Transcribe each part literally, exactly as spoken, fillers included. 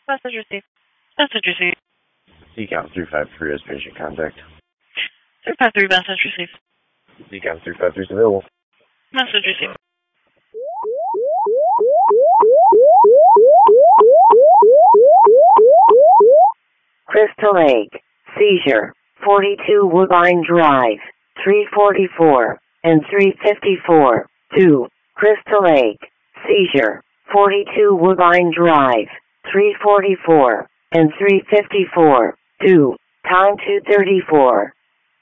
Message received. Message received. C COM three five three as patient contact. three five three, message received. C COM three five three is available. Message received. Crystal Lake, seizure, forty-two Woodbine Drive, three forty-four and three fifty-four, two. Crystal Lake, seizure, forty-two Woodbine Drive, three forty-four and three fifty-four, two. Time two thirty-four.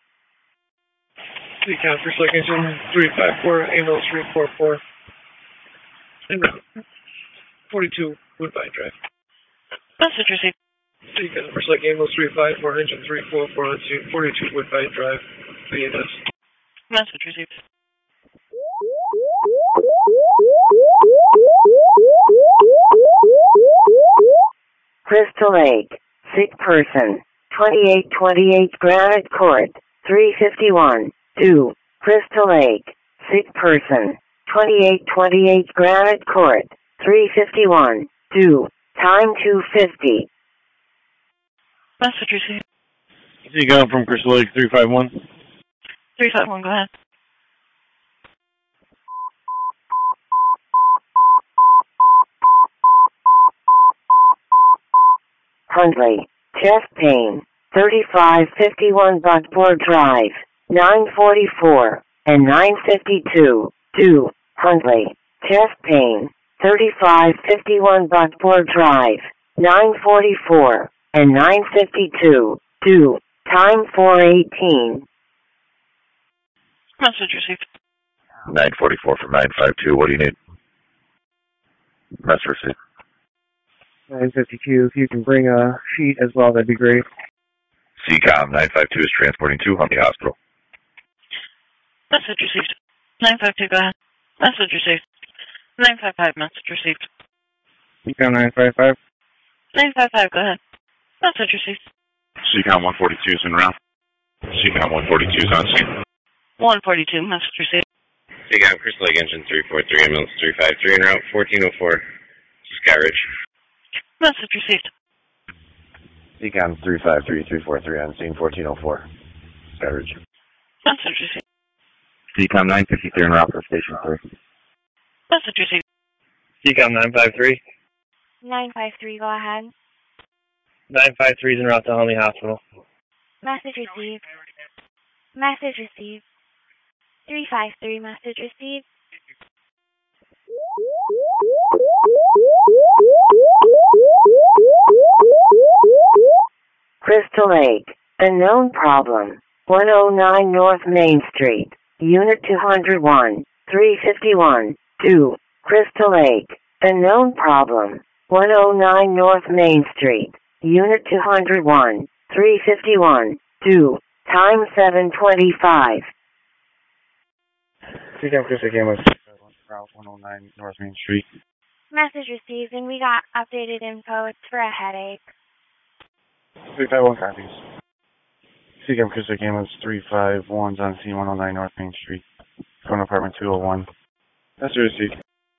C COM for second, three five four, ambulance three four four. forty-two Woodbine Drive. Message received. C COM for second, ambulance three five four, engine three four four, let's see, forty-two Woodbine Drive, V N S. Message received. Crystal Lake, sick person, twenty-eight twenty-eight Granite Court, three fifty-one, two. Crystal Lake, sick person, twenty-eight twenty-eight Granite Court, three fifty-one, two. Time two fifty. Message received. C COM from Crystal Lake three five one. three five one, go ahead. Huntley, chest pain, thirty-five fifty-one Buckboard Drive, nine forty-four and nine fifty-two, two. Huntley, chest pain, thirty-five fifty-one Buckboard Drive, nine forty-four and nine fifty-two, two. Time four eighteen. Message received. nine forty-four from nine five two, what do you need? Message received. nine fifty-two, if you can bring a sheet as well, that'd be great. C COM nine five two is transporting to Huntley Hospital. Message received. nine five two, go ahead. Message received. nine five five, message received. C COM nine five five. nine five five, go ahead. Message received. C COM one forty-two is en route. C COM one forty-two is on scene. one forty-two, message received. C COM Crystal Lake engine three four three, ambulance three five three en route, fourteen oh four. Sky Ridge. Message received. C COM three five three, three four three on scene, fourteen oh four. Sky Ridge. Message received. C COM nine fifty-three en route for station three. Message received. C COM nine five three. nine five three, go ahead. nine five three is en route to Huntley Hospital. Message received. Message received. three five three, message received. Crystal Lake, unknown problem, one oh nine North Main Street, Unit two oh one, three fifty-one, two. Crystal Lake, unknown problem, one oh nine North Main Street, Unit two oh one, three fifty-one, two. Time seven twenty-five. C COM Crystal Lake was Route one oh nine North Main Street. Message received, and we got updated info. It's for a headache. three five one copies. C COM Crystal Lake was three five one's on scene, one oh nine North Main Street. Phone apartment two oh one. That's the receipt.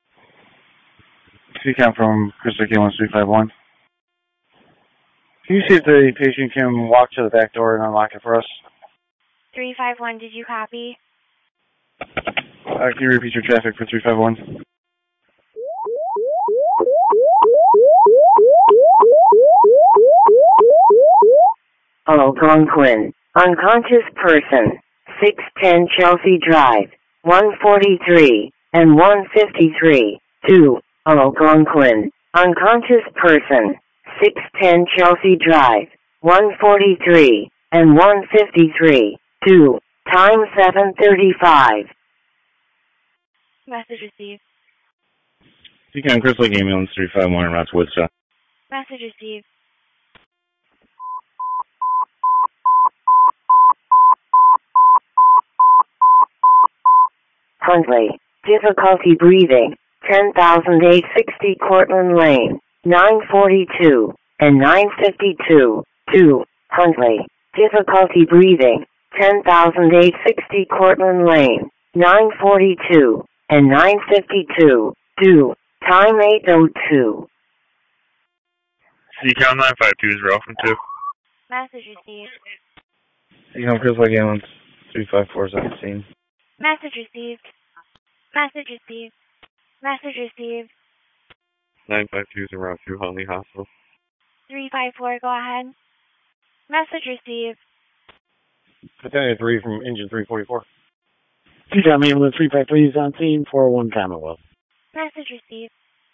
C COM from Crystal Lake was three five one. Can you see if the patient can walk to the back door and unlock it for us? three five one, did you copy? Uh, can you repeat your traffic for three five one? Algonquin, unconscious person, six ten Chelsea Drive, one forty-three and one fifty-three, two. Algonquin, unconscious person, six ten Chelsea Drive, one forty-three and one fifty-three, two. Time seven thirty-five. Message received. C COM Crystal Lake ambulance three five one en route to Woodstock. Message received. Huntley, difficulty breathing, ten thousand eight hundred sixty Cortland Lane, nine forty-two and nine fifty-two, two. Huntley, difficulty breathing, ten thousand eight hundred sixty Cortland Lane, nine forty-two and nine fifty-two, two. Time eight oh two. C COM nine five two is Ralph from two. Message received. C COM Chris Lake Ambulance three five four is on scene. Message received. Message received. Message received. nine five two is around two, Huntley Hospital. three five four, go ahead. Message received. Battalion three from engine three forty-four. C COM Ambulance three five three is on scene, four oh one Commonwealth. Message received.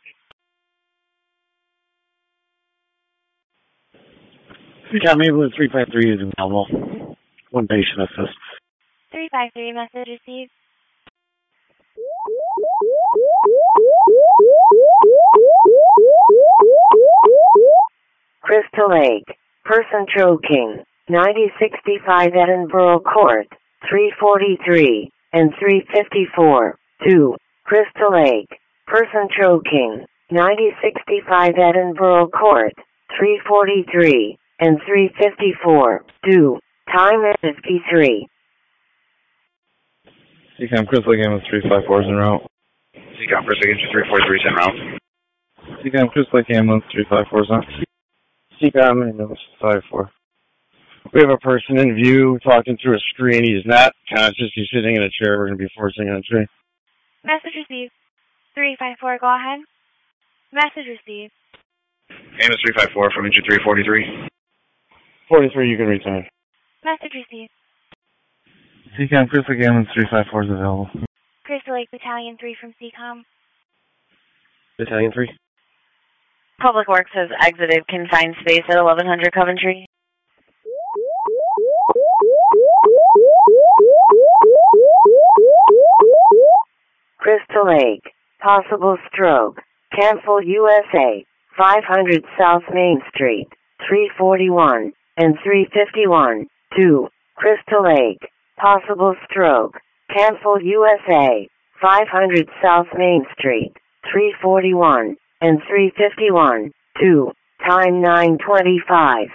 C COM Ambulance three five three is available. One patient assist. three five three, message received. Crystal Lake. Person choking. ninety sixty-five Edinburgh Court. three forty-three and three fifty-four. two. Crystal Lake. Person choking. ninety sixty-five Edinburgh Court. three forty-three and three fifty-four. two. Time fifty-three. C COM Chris Lake Ambulance three five four is en route. C COM Chris Lake Engine three forty-three is en route. C COM Chris Lake Ambulance three five four is on. C COM Ambulance five four. We have a person in view talking through a screen. He's not conscious. He's sitting in a chair. We're going to be forcing on a tree. Message received. three five four, go ahead. Message received. Ambulance three five four from engine three forty-three. forty-three, you can return. Message received. C COM Chris Lake Ambulance three five four is available. Crystal Lake Battalion three from C COM. Battalion three. Public Works has exited confined space at eleven hundred Coventry. Crystal Lake. Possible stroke. Cancel U S A. five hundred South Main Street. three forty-one and three fifty-one. two. Crystal Lake. Possible stroke. Cancel U S A. five hundred South Main Street. three forty-one and three fifty-one. two. Time nine twenty-five.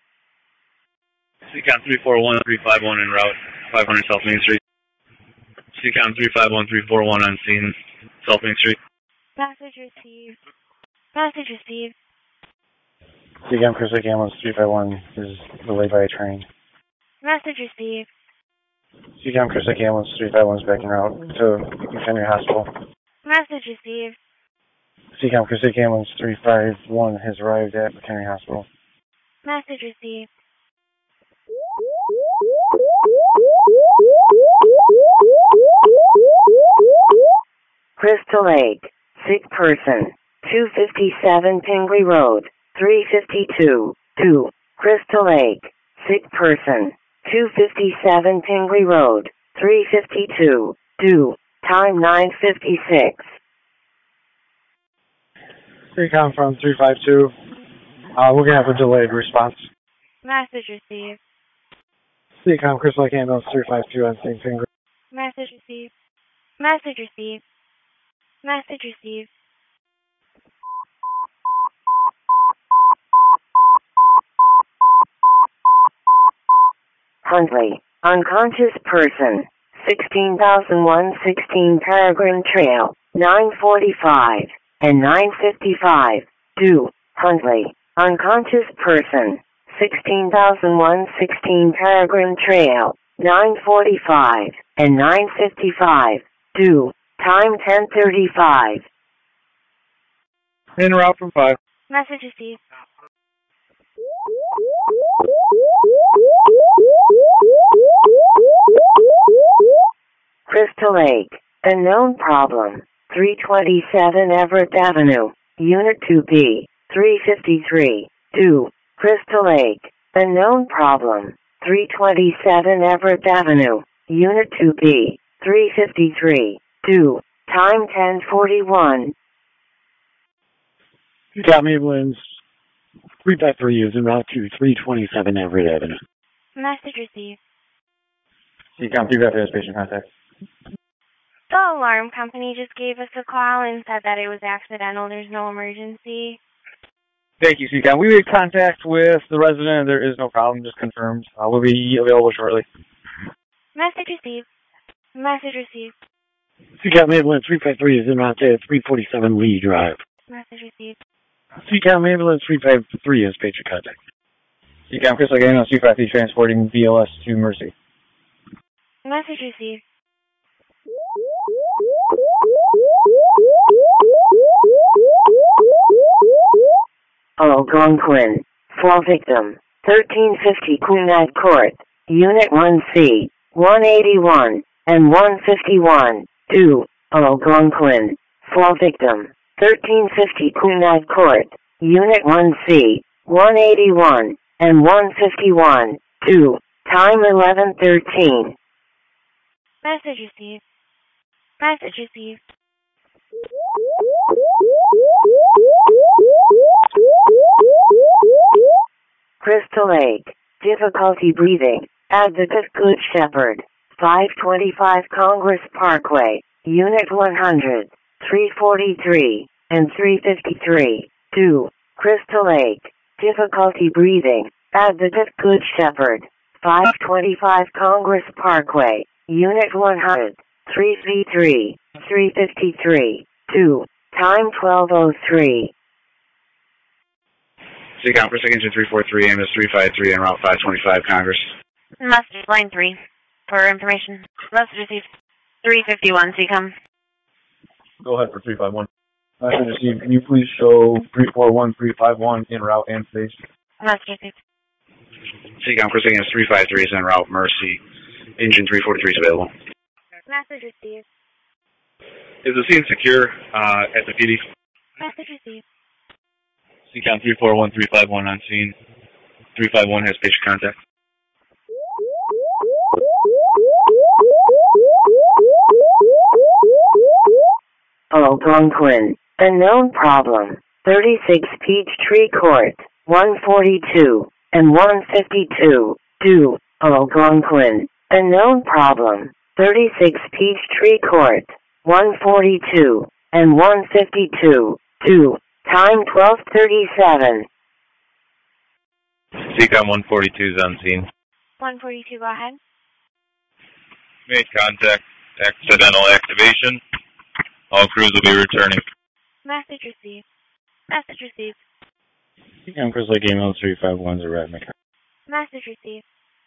C COM three four one three five one en route, five hundred South Main Street. C COM three five one three four one on scene, South Main Street. Message received. Message received. C COM Chris Lake Ambulance three five one is delayed by a train. Message received. C COM Chris Lake Ambulance three five one is back en route to McHenry Hospital. Message received. C COM Chris Lake Ambulance three five one has arrived at McHenry Hospital. Message received. Crystal Lake. Sick person. two fifty-seven Pingree Road. three fifty-two. two. Crystal Lake. Sick person. two fifty-seven Pingree Road. three fifty-two. two. Time nine fifty-six. C COM from three five two. Uh, we're going to have a delayed response. Message received. C COM Chris Lake Ambulance three five two on Saint Pingree. Message received. Message received. Message received. Huntley. Unconscious person. sixteen thousand one hundred sixteen Peregrine Trail. nine forty-five and nine fifty-five. two. Huntley. Unconscious person. sixteen thousand one hundred sixteen Peregrine Trail. nine forty-five and nine fifty-five. two. Time ten thirty-five. En route from five. Message received. Crystal Lake. Unknown problem. three twenty-seven Everett Avenue. Unit two B. three fifty-three. two. Crystal Lake. Unknown problem. three twenty-seven Everett Avenue. Unit two B. three fifty-three. two. Time ten forty-one. C COM Ambulance three five three is en route to three twenty-seven Everett Avenue. Message received. C COM three five three has patient contact. The alarm company just gave us a call and said that it was accidental. There's no emergency. Thank you, C COM. We made contact with the resident. There is no problem, just confirmed. Uh, we'll be available shortly. Message received. Message received. C COM Ambulance three five three is en route to three forty-seven Lee Drive. Message received. C COM ambulance three five three has patient contact. C COM Crystal Lake ambulance three five three transporting B L S to Mercy. Message received. Algonquin. For victim. thirteen fifty Quinag Court. Unit one C. one eighty-one and one fifty-one. two. Algonquin. For victim. thirteen fifty Quinag Court. Unit one C. one eighty-one and one fifty-one. two. Time eleven thirteen. Message received. Message received. Crystal Lake. Difficulty breathing. Advocate Good Shepherd. five twenty-five Congress Parkway. Unit one hundred. three forty-three and three fifty-three. two. Crystal Lake. Difficulty breathing. Advocate Good Shepherd. five twenty-five Congress Parkway. Unit one hundred. three fifty-three. three fifty-three. two. Time twelve oh three. C COM Crystal Lake Engine three four three, ambulance three five three, en route five twenty-five Congress. Message line three. For information. Message received. three fifty-one, C COM. Go ahead for three five one. Message received. Can you please show three four one, three five one en route and station? Message received. C COM Crystal Lake Engine three five three is en route, Mercy. Engine three forty-three is available. Message received. Is the scene secure uh, at the P D? Message received. C COM three four one, three five one on scene. three five one has patient contact. Algonquin. Unknown problem. thirty-six Peachtree Court. one forty-two and one fifty-two. two. Algonquin. Unknown problem. thirty-six Peachtree Court. one forty-two and one fifty-two. two. Time twelve thirty-seven. C COM one forty-two is on scene. one forty-two, go ahead. Made contact. Accidental activation. All crews will be returning. Message received. Message received. C COM Crystal Lake ambulance three five one is arrived. Message received.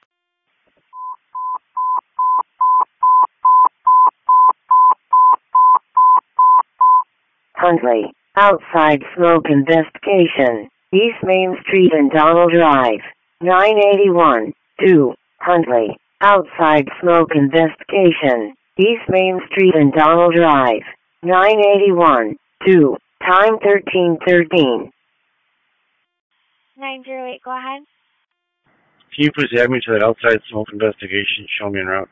Huntley. Outside smoke investigation. East Main Street and Donald Drive. nine eighty-one. two. Huntley. Outside smoke investigation. East Main Street and Donald Drive. nine eighty-one. two. Time thirteen thirteen. nine zero eight, go ahead. Can you please add me to that outside smoke investigation? Show me en route.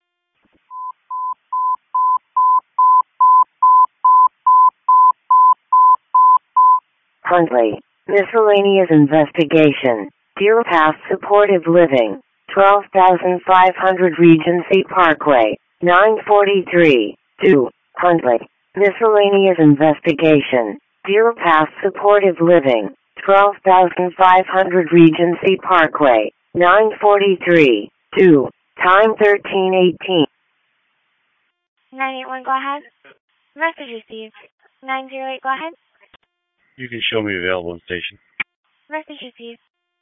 Huntley. Miscellaneous investigation. Deer Path Supportive Living. twelve thousand five hundred Regency Parkway. nine forty-three. two. Huntley. Miscellaneous investigation. Deer Path Supportive Living. twelve thousand five hundred Regency Parkway. nine forty-three. two. Time thirteen eighteen. nine eight one, go ahead. Message received. nine zero eight, go ahead. You can show me available in station. Message received.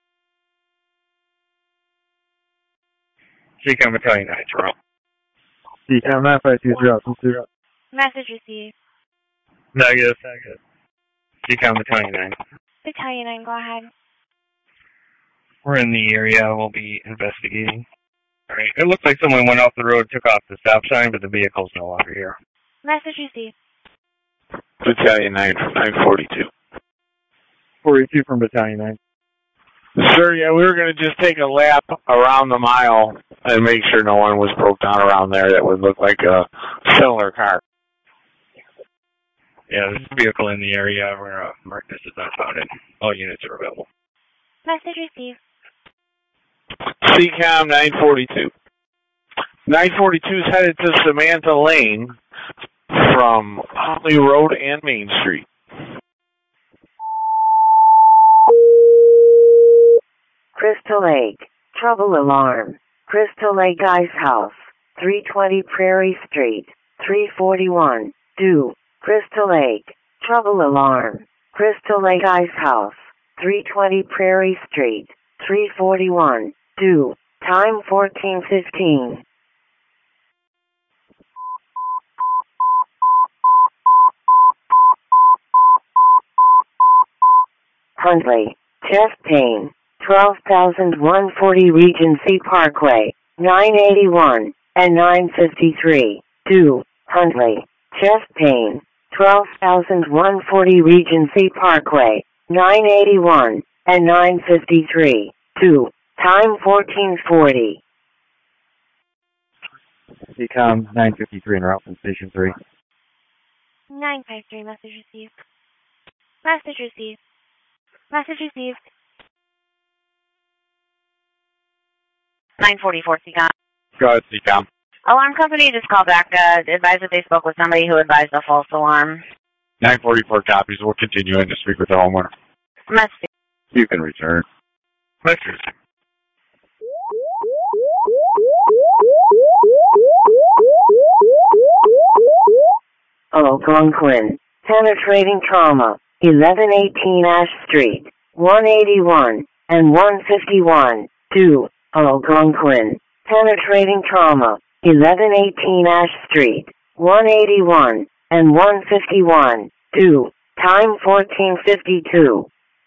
C COM Battalion nine, Toronto. C COM nine five two zero, two zero. Message received. Negative. Negative. C COM Battalion nine. Battalion nine, go ahead. We're in the area. We'll be investigating. All right. It looks like someone went off the road, took off the stop sign, but the vehicle's no longer here. Message received. Battalion nine from nine forty-two. forty-two from Battalion nine. Sir, yeah, we were going to just take a lap around the mile and make sure no one was broke down around there that would look like a similar car. Yeah, there's a vehicle in the area where uh, Marcus is not found in. All units are available. Message received. C COM nine forty-two. nine forty-two is headed to Samantha Lane from Huntley Road and Main Street. Crystal Lake. Trouble alarm. Crystal Lake Ice House. three twenty Prairie Street. three forty-one. two. Crystal Lake. Trouble alarm. Crystal Lake Ice House, three twenty Prairie Street, three forty-one, two, time fourteen fifteen. Huntley, chest pain, twelve thousand one hundred forty Regency Parkway, nine eighty-one, and nine fifty-three, two, Huntley, chest pain, twelve thousand one hundred forty Regency Parkway, nine eighty-one, and nine fifty-three, two, time fourteen forty. C COM nine fifty-three en route from Station three. nine five three, message received. Message received. Message received. nine forty-four, C COM. Go ahead, C COM. Alarm company just called back, uh, advised that they spoke with somebody who advised a false alarm. nine forty-four copies. We're continuing to speak with the homeowner. Message. You can return. Message. Algonquin, penetrating trauma, eleven eighteen Ash Street, one eighty-one, and one fifty-one, two, Algonquin, penetrating trauma, eleven eighteen Ash Street, one eighty-one, and one fifty-one, two, time fourteen fifty-two.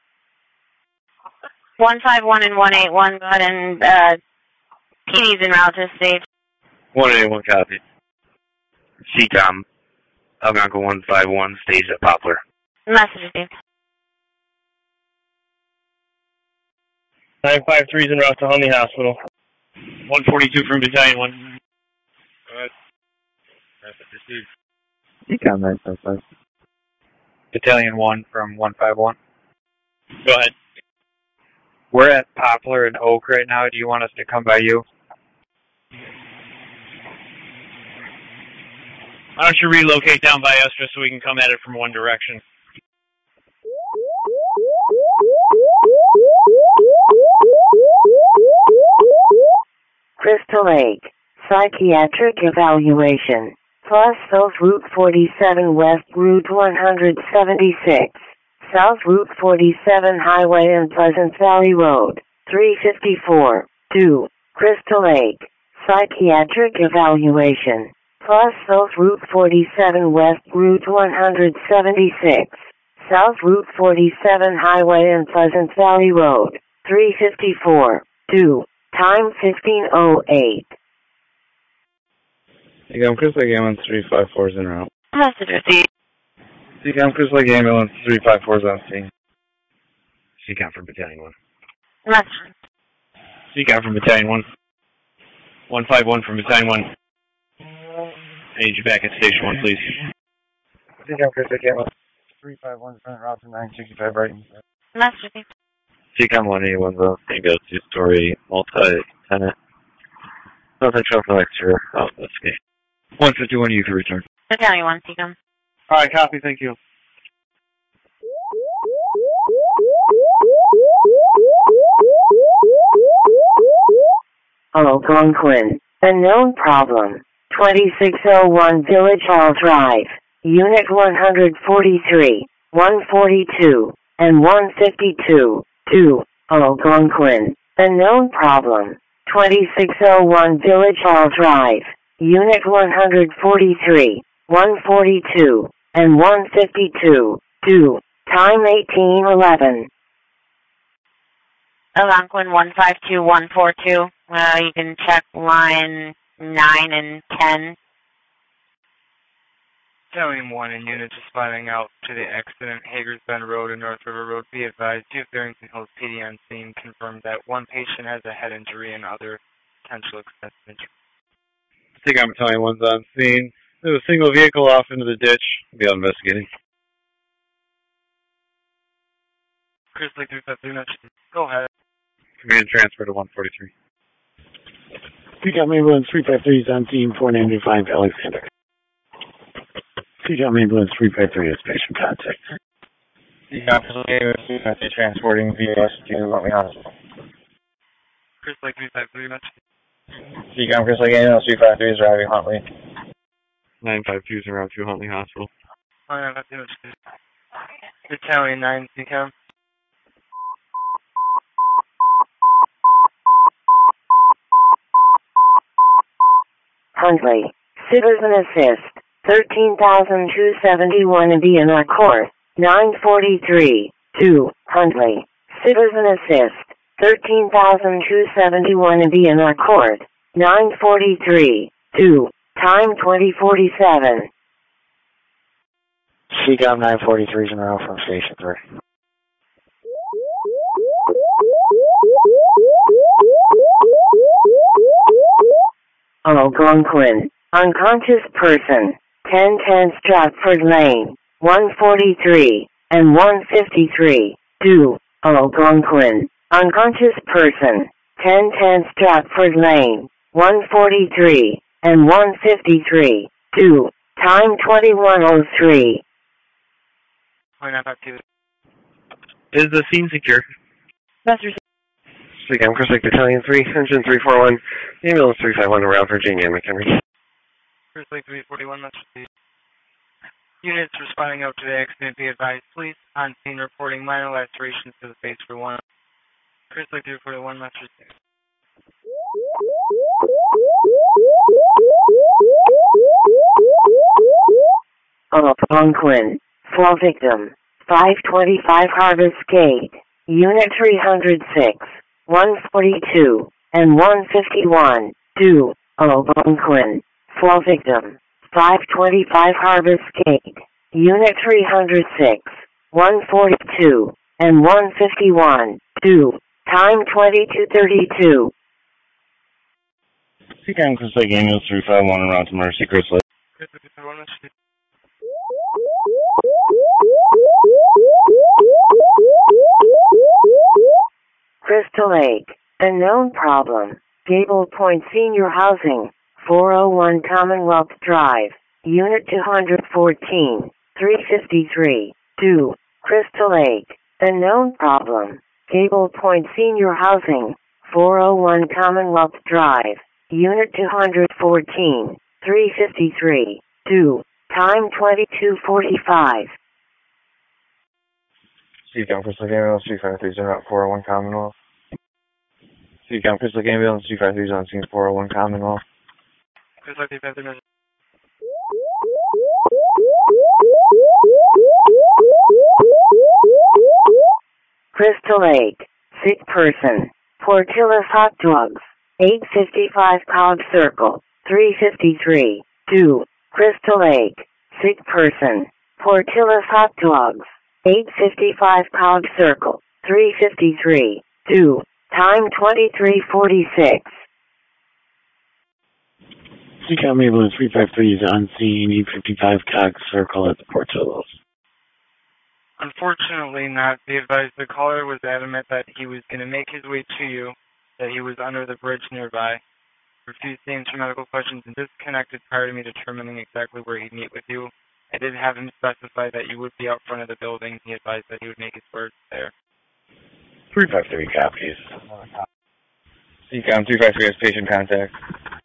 one five one and one eighty-one, go ahead and, uh, P D's en route to stage. one eighty-one copy. C COM, Algonquin one five one, stage at Poplar. Message received. nine five three is en route to Huntley Hospital. one forty-two from Battalion one. Go ahead. Message received. C COM nine five five. Battalion one from one five one. Go ahead. We're at Poplar and Oak right now. Do you want us to come by you? Why don't you relocate down by us just so we can come at it from one direction? Crystal Lake, psychiatric evaluation, plus South Route forty-seven West Route one seventy-six, South Route forty-seven Highway and Pleasant Valley Road, three fifty-four, two, Crystal Lake, psychiatric evaluation, plus South Route forty-seven West Route one seventy-six, South Route forty-seven Highway and Pleasant Valley Road, three fifty-four, two, time fifteen oh eight. C COM Crystal Lake Ambulance three five four is en route. Message received. C COM Crystal Lake Ambulance three five four is on scene. C COM from Battalion one. Message. C COM from Battalion one. one five one from Battalion one. I need you back at Station one, please. C COM Crystal Lake Ambulance three five one is en route to nine sixty-five Brighton. Message received. C COM one eighty-one, though. Bingo, two-story, multi-tenant. Nothing show for lecture. Oh, that's okay. one fifty-one, you can return. Battalion one, C COM. All right, copy. Thank you. Algonquin, unknown problem, twenty-six oh one Village Hall Drive, Unit one forty-three, one forty-two, and one fifty-two, two, Algonquin, unknown problem, twenty-six oh one Village Hall Drive, Unit one forty-three, one forty-two, and one fifty-two, two, time eighteen eleven. Algonquin one five two one four two. Uh, you can check line nine and ten. Battalion one in units responding out to the accident, Hagers Bend Road and North River Road. Be advised, Duke Barrington Hills P D on scene confirmed that one patient has a head injury and other potential extensive injury. C COM Battalion one's on scene. There's a single vehicle off into the ditch. We'll be out investigating. Crystal Lake three five three, go ahead. Command transfer to one forty-three. C COM Ambulance three five three is on scene, four ninety-five Alexander. C COM Ambulance three five three is patient contact. C COM Crystal Lake Ambulance three five three transporting V S to Huntley Hospital. Crystal Lake three five three, C COM Crystal Lake Ambulance three five three is driving Huntley. nine five two is around to Huntley Hospital. Oh, yeah, that's Battalion nine, C COM. Huntley, Citizen Assist, thirteen thousand two hundred seventy-one in D N R Court, nine forty-three, two, Huntley, Citizen Assist, thirteen thousand two hundred seventy-one in D N R Court, nine forty-three, two, time twenty forty-seven. C COM nine forty-three is in route from Station three. Algonquin, unconscious person, ten ten Stratford Lane, one forty-three, and one fifty-three, two, Algonquin, unconscious person, ten ten Stratford Lane, one forty-three, and one fifty-three, two, time twenty-one oh three. Is the scene secure? Master C COM, Chris Lake Battalion three, Engine three four one, Ambulance three five one around Virginia, McHenry. Chris Lake three forty-one, Master C. Units responding out to the accident, be advised, police on scene reporting minor lacerations to the face for one. Chris Lake three forty-one, Master C. Algonquin, fall victim, five twenty-five Harvest Gate, Unit three hundred six, one forty-two, and one fifty-one, two, Algonquin, fall victim, five twenty-five Harvest Gate, Unit three hundred six, one forty-two, and one fifty-one, two, time twenty-two thirty-two. C COM, Chris Lake Ambulance three five one around to Mercy, Chris Lake. Chris Lake three forty-one, Master C. Crystal Lake, unknown problem, Gable Point Senior Housing, four oh one Commonwealth Drive, Unit two hundred fourteen, three fifty-three, two, Crystal Lake, unknown problem, Gable Point Senior Housing, four oh one Commonwealth Drive, Unit two hundred fourteen, three fifty-three, two, time twenty-two forty-five. C COM, Chris Lake Ambulance three five three is in route four oh one Commonwealth. C COM, Chris Lake Ambulance three five three is on scene four oh one Commonwealth. Chris Lake three five three, Crystal Lake, sick person, Portillo's Hot Dogs, eight fifty-five Cobb Circle, three fifty-three, two, Crystal Lake, sick person, Portillo's Hot Dogs, eight fifty-five Cobb Circle, three fifty-three, two, time twenty-three forty-six. C COM Ambulance three five three is on scene, eight fifty-five Cobb Circle at the Portillo's. Unfortunately not. Be advised, the caller was adamant that he was going to make his way to you, that he was under the bridge nearby, refused to answer medical questions, and disconnected prior to me determining exactly where he'd meet with you. I did have him specify that you would be out front of the building. He advised that he would make his words there. three five three copies. C COM three five three has patient contact.